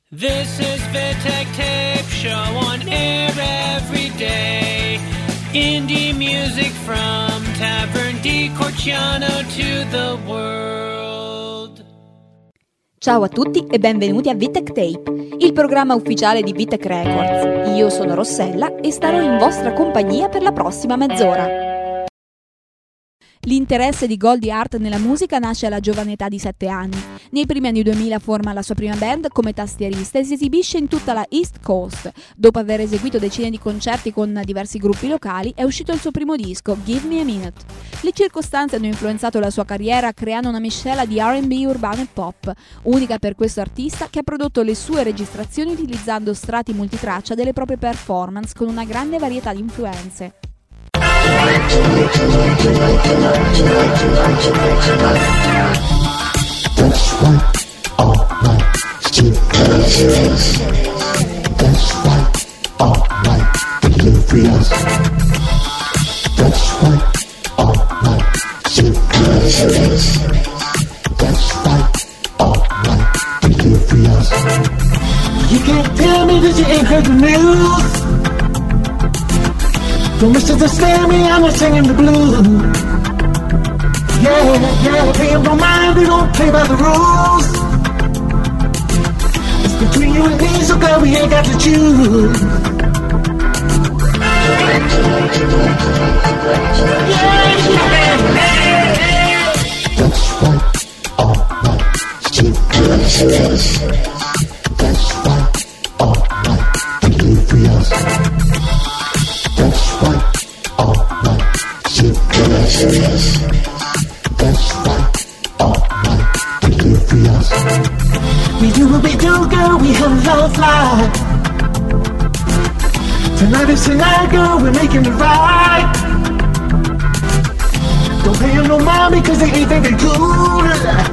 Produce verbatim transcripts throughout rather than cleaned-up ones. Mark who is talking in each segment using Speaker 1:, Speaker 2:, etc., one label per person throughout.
Speaker 1: This is Vitek Tape Show on air every day. Indie music from Tavern di Corciano to the world.
Speaker 2: Ciao a tutti e benvenuti a Vitek Tape, il programma ufficiale di Vitek Records. Io sono Rossella e starò in vostra compagnia per la prossima mezz'ora. L'interesse di Goldie Haart nella musica nasce alla giovane età di sette anni. Nei primi anni duemila forma la sua prima band come tastierista e si esibisce in tutta la East Coast. Dopo aver eseguito decine di concerti con diversi gruppi locali, è uscito il suo primo disco, Give Me a Minute. Le circostanze hanno influenzato la sua carriera creando una miscela di R and B urbano e pop, unica per questo artista che ha prodotto le sue registrazioni utilizzando strati multitraccia delle proprie performance con una grande varietà di influenze.
Speaker 3: That's right, all right, still dangerous. That's right, all right, delirious. That's right, all right, still dangerous. That's right, all right, delirious. You can't tell me that you ain't heard the news. Don't misunderstand me, I'm not singing the blues. Yeah, yeah, pay them no mind, they don't play by the rules. It's between you and me, so girl, we ain't got to choose. Yeah, yeah. That's right, alright, still dangerous. That's right, alright, delirious. That's right, alright, still dangerous. That's right, alright, delirious. We do what we do, girl, we have a love life. Tonight is tonight, girl, we're making it right. Don't pay them no mind because they ain't thinking cool.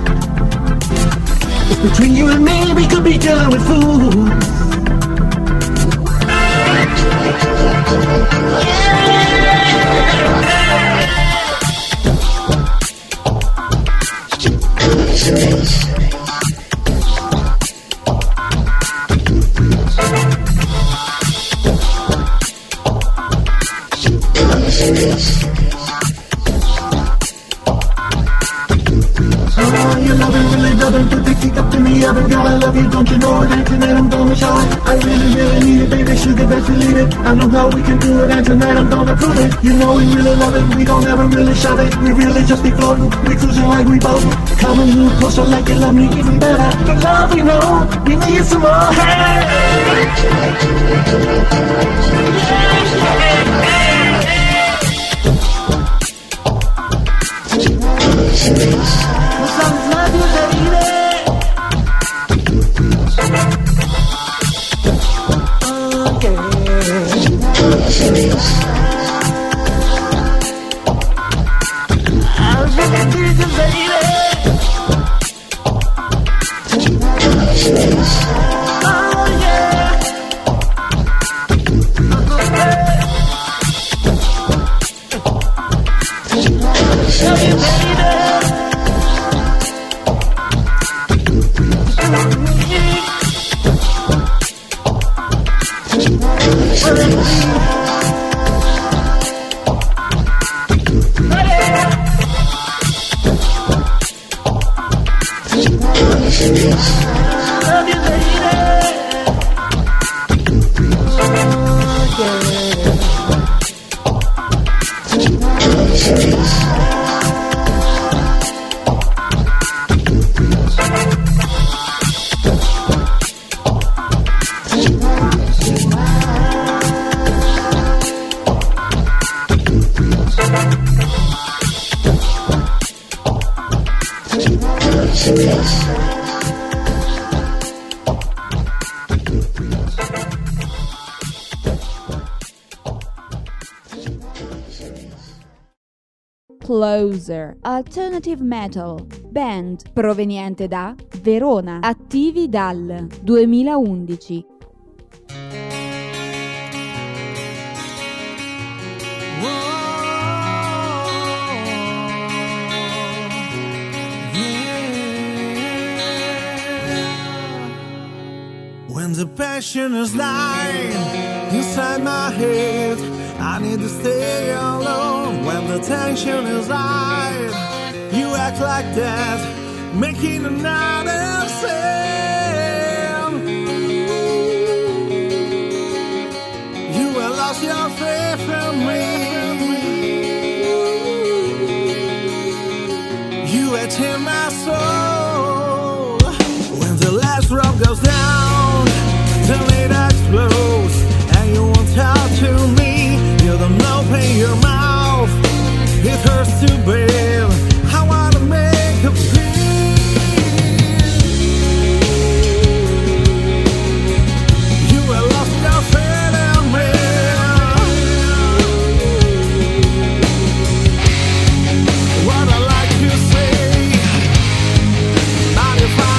Speaker 3: It's between you and me, we could be dealing with fools. Don't you know it, and tonight I'm gonna show it. I really, really need it, baby, sugar, best believe it. I know how we can do it, and tonight I'm gonna prove it. You know we really love it, we don't ever really shove it. We really just be floating, we cruising like we both. Come a little closer like you love me even better. The love we know, we need some more. Hey!
Speaker 2: Closer, alternative metal, band proveniente da Verona, attivi dal duemilaundici.
Speaker 4: When the passion is lying inside my head, I need to stay alone. When the tension is high, you act like that, making another sound. You have lost your faith in me. You have taken my soul. When the last drop goes down, till it explodes, and you won't talk to me. You don't open your mouth, it hurts to bear. I wanna make a peace. You have lost your faith in me. What I like to say, not if I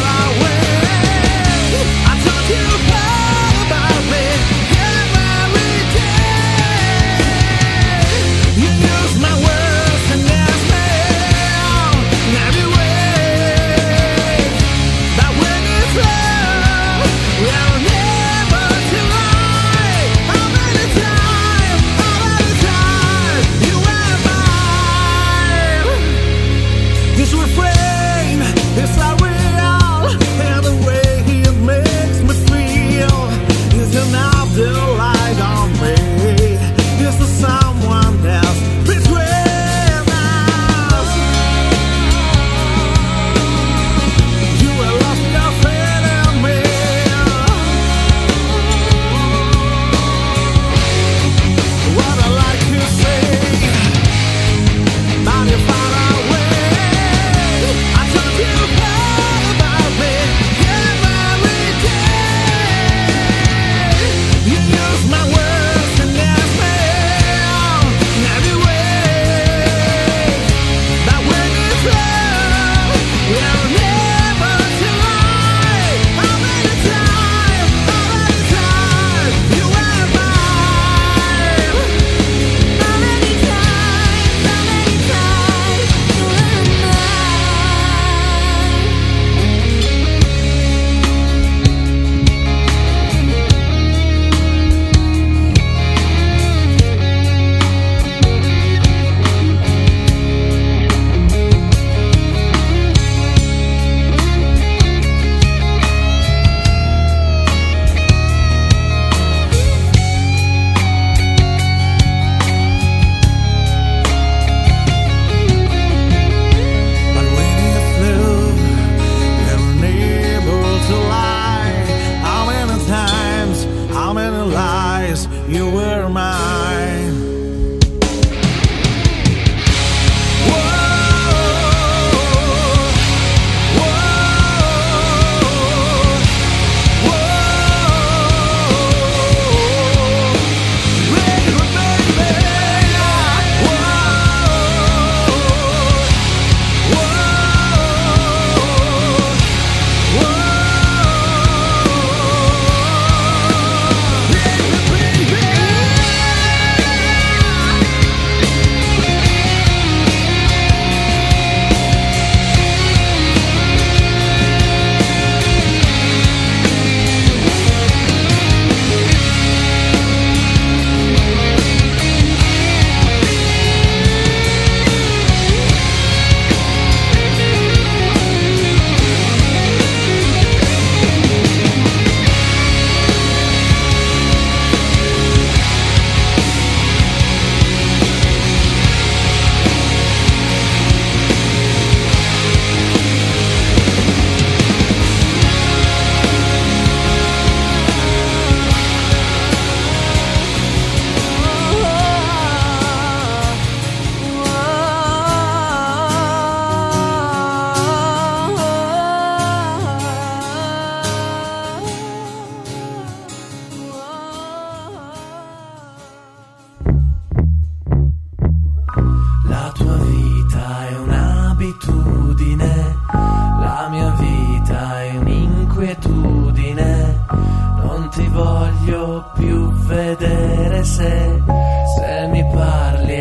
Speaker 5: se, se mi parli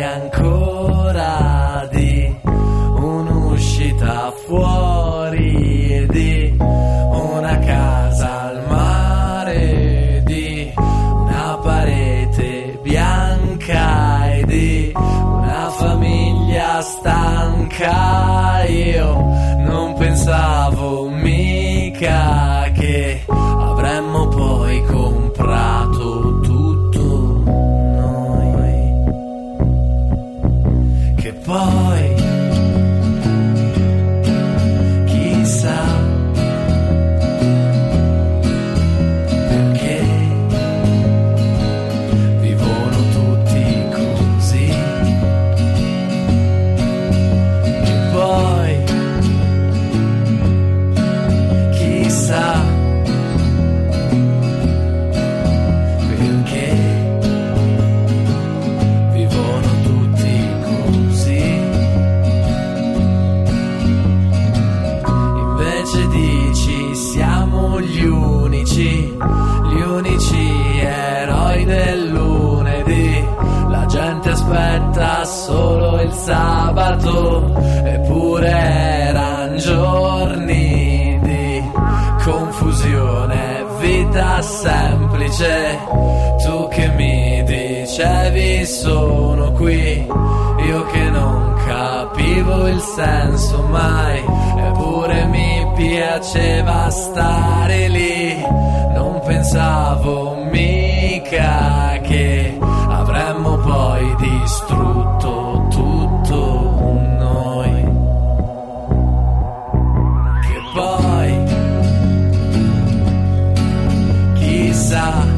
Speaker 5: ancora di un'uscita fuori, di una casa al mare il sabato, eppure eran giorni di confusione, vita semplice. Tu che mi dicevi sono qui, io che non capivo il senso mai, eppure mi piaceva stare lì. Non pensavo mica che avremmo poi distrutto tutto noi, che poi chissà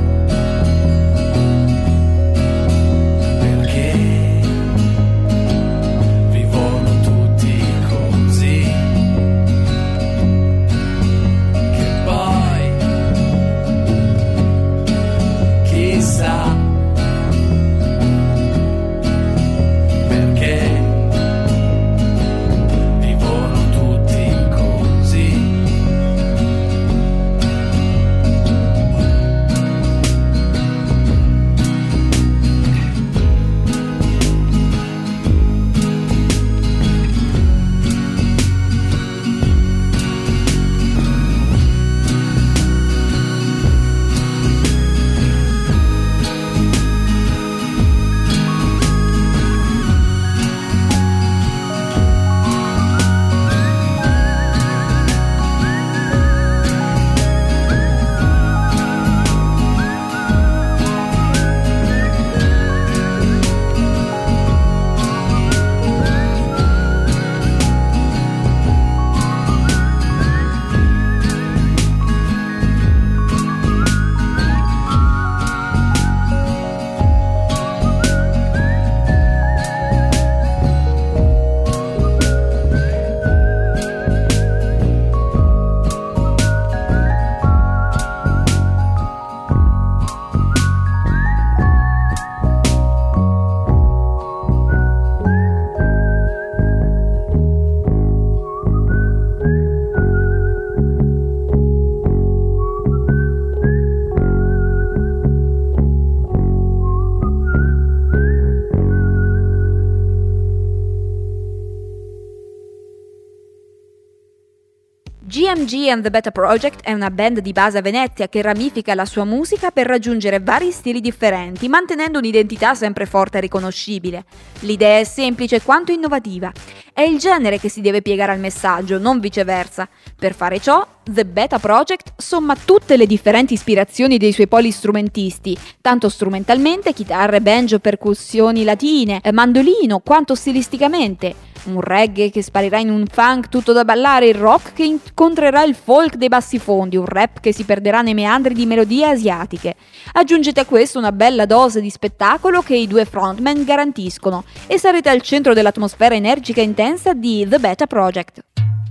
Speaker 2: G M G and the Beta Project è una band di base a Venezia che ramifica la sua musica per raggiungere vari stili differenti, mantenendo un'identità sempre forte e riconoscibile. L'idea è semplice quanto innovativa. È il genere che si deve piegare al messaggio, non viceversa. Per fare ciò, The Beta Project somma tutte le differenti ispirazioni dei suoi poli strumentisti, tanto strumentalmente, chitarre, banjo, percussioni latine, mandolino, quanto stilisticamente. Un reggae che sparirà in un funk tutto da ballare, il rock che incontrerà il folk dei bassifondi, un rap che si perderà nei meandri di melodie asiatiche. Aggiungete a questo una bella dose di spettacolo che i due frontman garantiscono e sarete al centro dell'atmosfera energica e intensa di The Beta Project.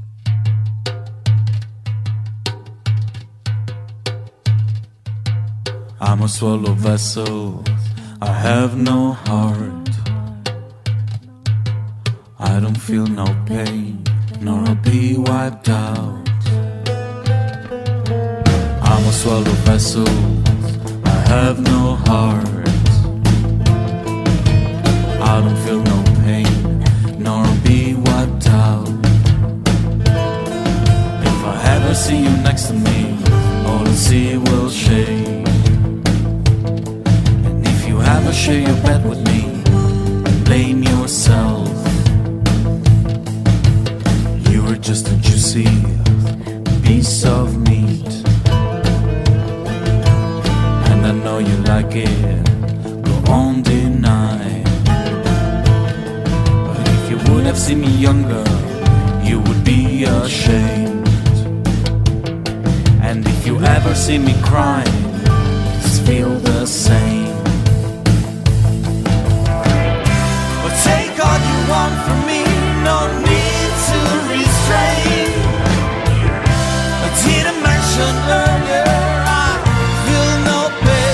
Speaker 6: I'm a swallow vessel, I have no heart. I don't feel no pain, nor I'll be wiped out. I'm a swallow vessel, I have no heart. I don't feel no pain, nor I'll be wiped out. If I ever see you next to me, all the sea will shake. And if you ever share your bed with me, blame yourself. You're just a juicy piece of meat, and I know you like it, go on deny. But if you would have seen me younger, you would be ashamed. And if you ever see me crying, just feel the same. But take all you want from me, no need to restrain. I didn't mention earlier, I feel no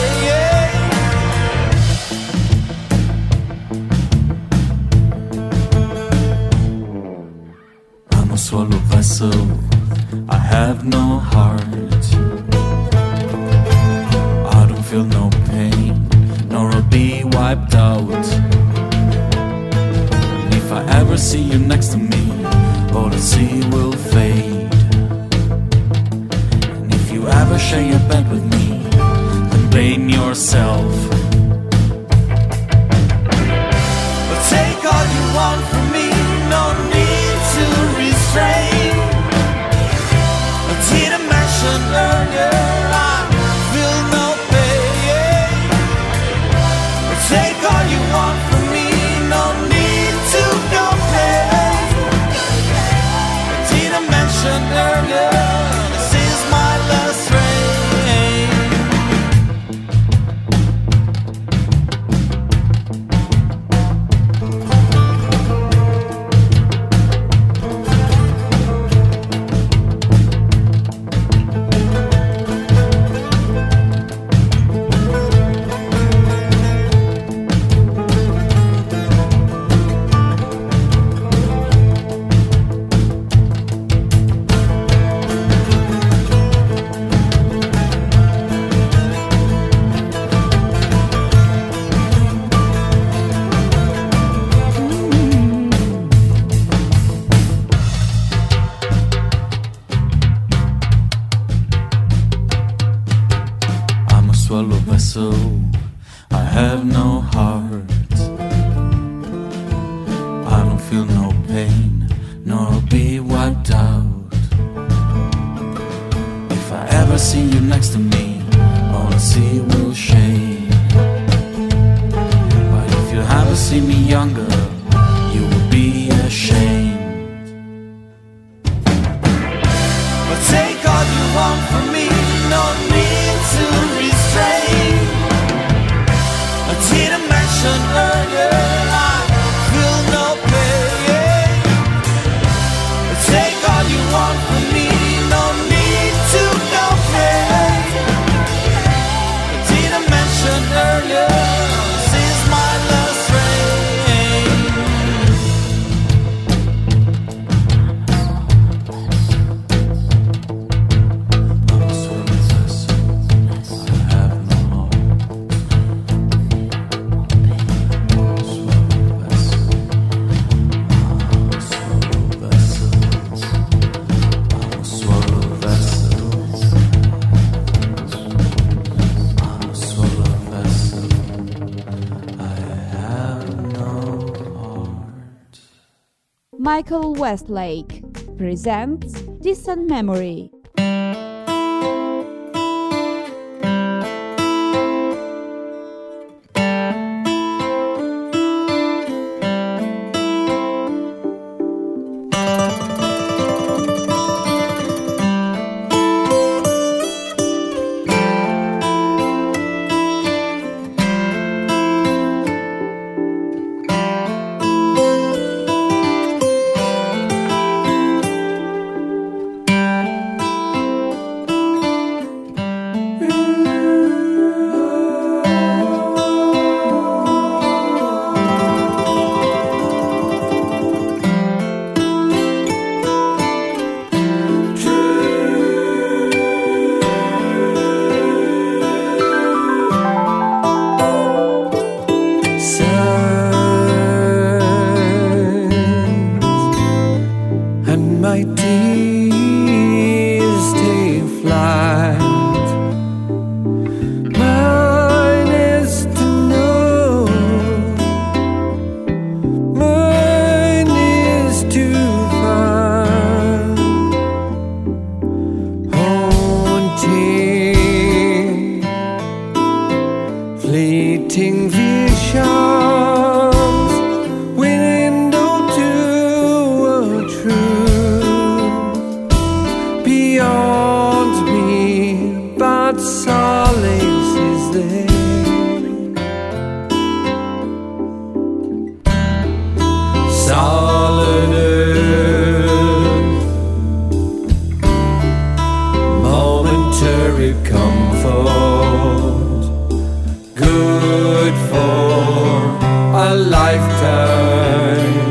Speaker 6: pain. I'm a swallow vessel, I have no heart. I don't feel no pain, nor I'll be wiped out.
Speaker 5: ever see you next to me, all I see will fade. And if you ever share your bed with me, then blame yourself.
Speaker 6: But take all you want from me, no need to restrain. I didn't mention earlier, I feel no pain. But take all you want from me, no need to complain. I didn't mention earlier, this is my last rain.
Speaker 5: Vessel, I have no heart. I don't feel no pain, nor I'll be wiped out. If I ever see you next to me, all I see will shade. But if you ever see me younger, you will be ashamed.
Speaker 6: But take all you want from me, no need to restrain. I didn't mention earlier, I feel no pain. But take all you want from me, no need to complain. I didn't mention earlier, this is my last rain.
Speaker 2: Michael Westlake presents Distant Memory.
Speaker 7: Fleeting visions, window to a truth beyond me, but solace is there. Solid earth, momentary comfort, good for a lifetime.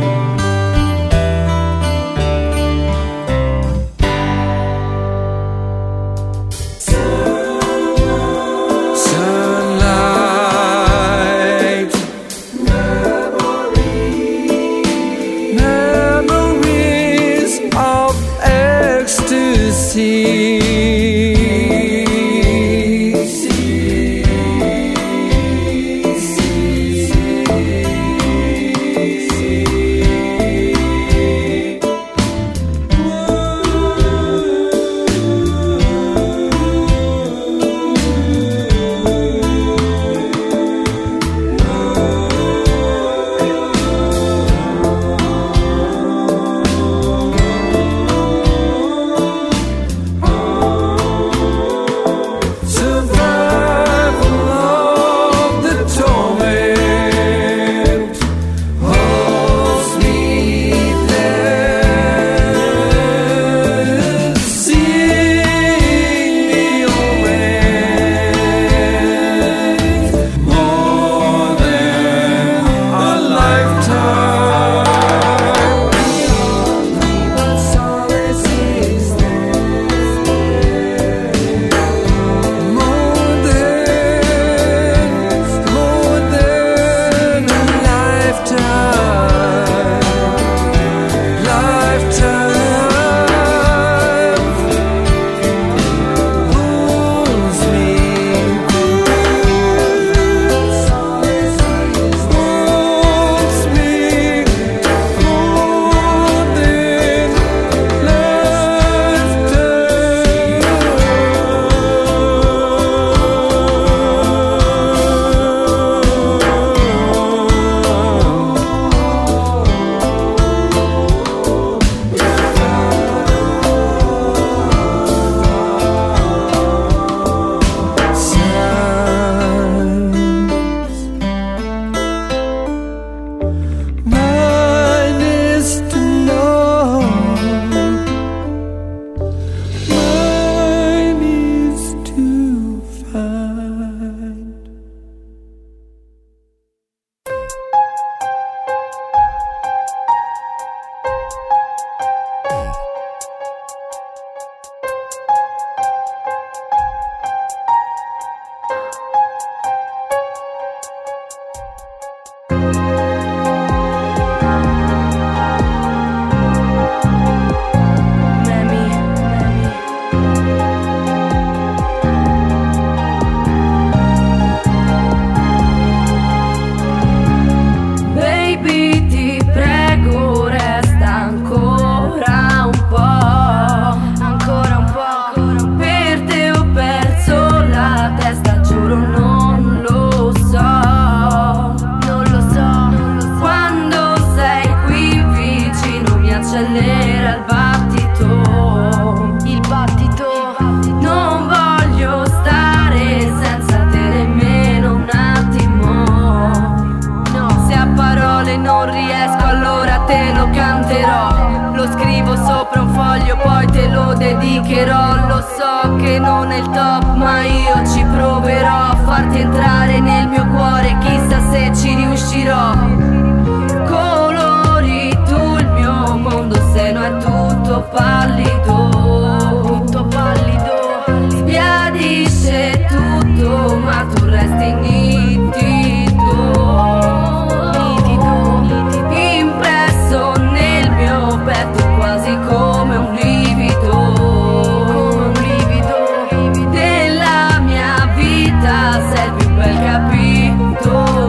Speaker 7: Sunlight
Speaker 8: il top, ma io ci proverò a farti entrare nel mio cuore, chissà se ci riuscirò. Colori tu il mio mondo, se no è tutto pallido, tutto pallido. Sbiadisce tutto, ma tu resti nitido, nitido, impresso nel mio petto quasi come un livido, un livido della mia vita, sei il più bel capitolo.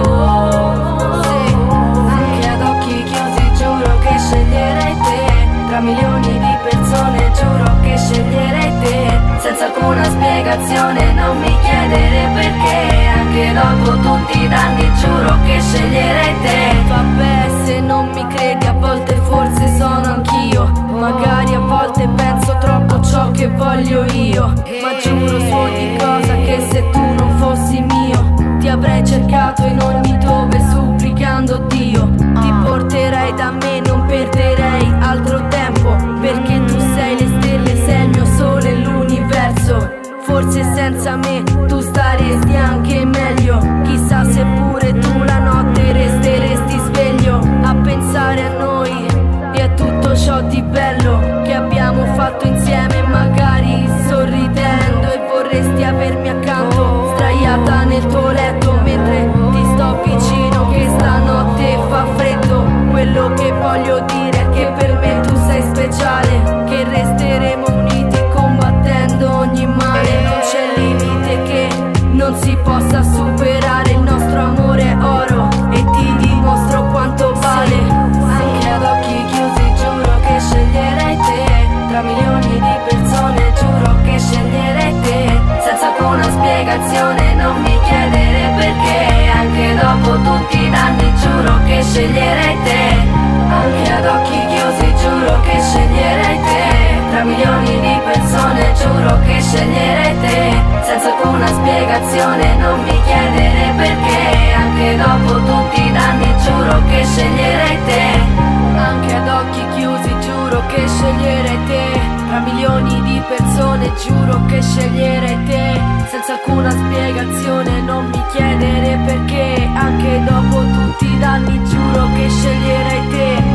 Speaker 8: Sì, anche ad occhi chiusi giuro che sceglierei te, tra milioni di persone giuro che sceglierei te, senza alcuna spiegazione, non mi chiedere perché, anche dopo tutti i danni giuro che sceglierei te. Vabbè, se non mi credi a volte forse sono anch'io, magari a volte penso troppo ciò che voglio io, ma giuro su ogni cosa che se tu non fossi mio ti avrei cercato in ogni dove supplicando Dio. Ti porterei da me, non perderei altro tempo, perché tu sei le stelle, sei il mio sole e l'universo. Forse senza me tu staresti anche meglio, chissà se pure tu la notte resteresti sveglio a pensare a noi e a tutto ciò di bello che abbiamo fatto insieme, magari sorridendo, e vorresti avermi accanto sdraiata nel tuo letto mentre ti sto vicino, che stanotte fa freddo. Quello che voglio dire è che per me tu sei speciale, che resteremo uniti combattendo ogni male, non c'è limite che non si possa superare, il nostro amore è oro e ti dimostro quanto vale. Anche ad occhi chiusi giuro che sceglierei te, tra milioni di persone giuro che sceglierei te, senza alcuna spiegazione, non mi chiedere perché, anche dopo tutti i danni giuro che sceglierei te. Anche ad occhi chiusi giuro che sceglierei te, tra milioni di persone giuro che sceglierei te, senza alcuna spiegazione, non mi chiedere perché, anche dopo tutti i danni giuro che sceglierei te. Anche ad occhi chiusi giuro che sceglierei te, tra milioni di persone giuro che sceglierei te, senza alcuna spiegazione, non mi chiedere perché, anche dopo tutti i danni giuro che sceglierei te.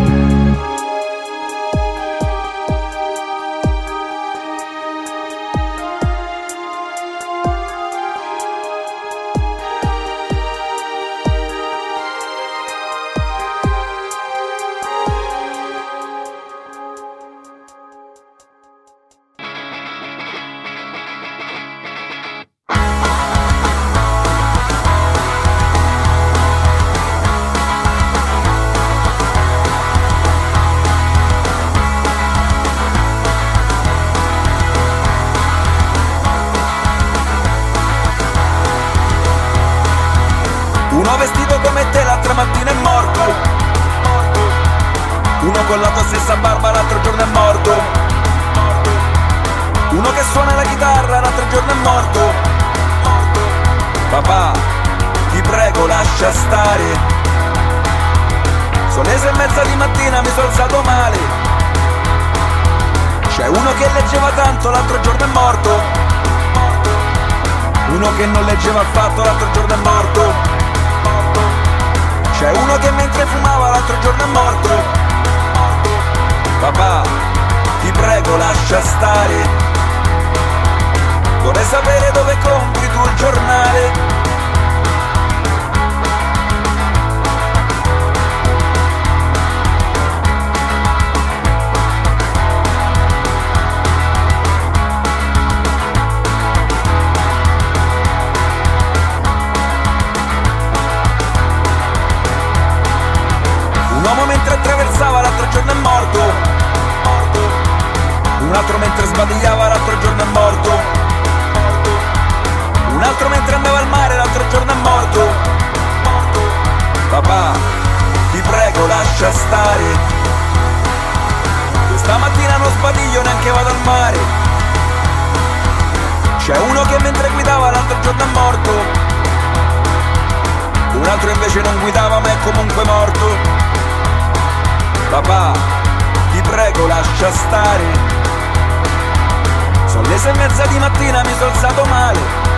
Speaker 6: Uno vestito come te l'altra mattina è morto, uno con la tua stessa barba l'altro giorno è morto, uno che suona la chitarra l'altro giorno è morto. Papà, ti prego lascia stare, sono le sei e mezza di mattina, mi sono alzato male. C'è uno che leggeva tanto l'altro giorno è morto, uno che non leggeva affatto l'altro giorno è morto. C'è uno che mentre fumava l'altro giorno è morto. Papà, ti prego lascia stare, vorrei sapere dove compri tu il giornale. Un uomo mentre attraversava l'altro giorno è morto, un altro mentre sbadigliava l'altro giorno è morto, un altro mentre andava al mare l'altro giorno è morto. Papà, ti prego lascia stare, questa mattina non sbadiglio neanche vado al mare. C'è uno che mentre guidava l'altro giorno è morto, un altro invece non guidava ma è comunque morto. Papà, ti prego lascia stare,
Speaker 9: Sono le sei e mezza di mattina, mi sono alzato male.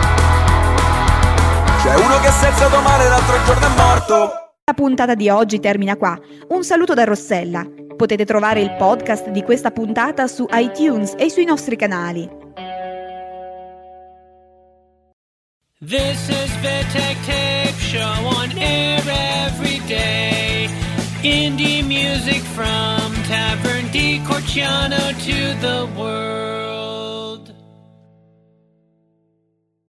Speaker 9: C'è uno che si è alzato male, l'altro giorno è morto.
Speaker 2: La puntata di oggi termina qua. Un saluto da Rossella. Potete trovare il podcast di questa puntata su iTunes e sui nostri canali.
Speaker 1: This is Vittek Tape Show on air every day. Indie music from Tavern di Corciano to the world.